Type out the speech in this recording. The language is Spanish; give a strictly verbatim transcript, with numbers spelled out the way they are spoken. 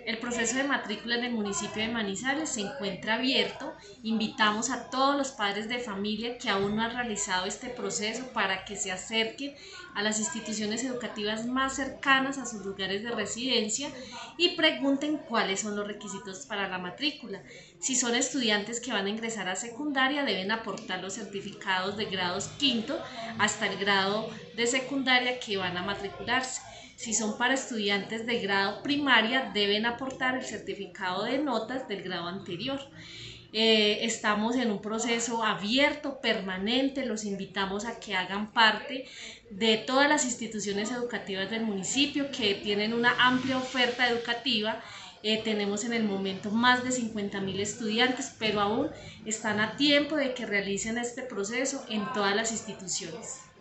El proceso de matrícula en el municipio de Manizales se encuentra abierto. Invitamos a todos los padres de familia que aún no han realizado este proceso para que se acerquen a las instituciones educativas más cercanas a sus lugares de residencia y pregunten cuáles son los requisitos para la matrícula. Si son estudiantes que van a ingresar a secundaria, deben aportar los certificados de grados quinto hasta el grado de secundaria que van a matricularse. Si son para estudiantes de grado primaria, deben aportar el certificado de notas del grado anterior. Eh, estamos en un proceso abierto, permanente, los invitamos a que hagan parte de todas las instituciones educativas del municipio que tienen una amplia oferta educativa. Eh, tenemos en el momento más de cincuenta mil estudiantes, pero aún están a tiempo de que realicen este proceso en todas las instituciones.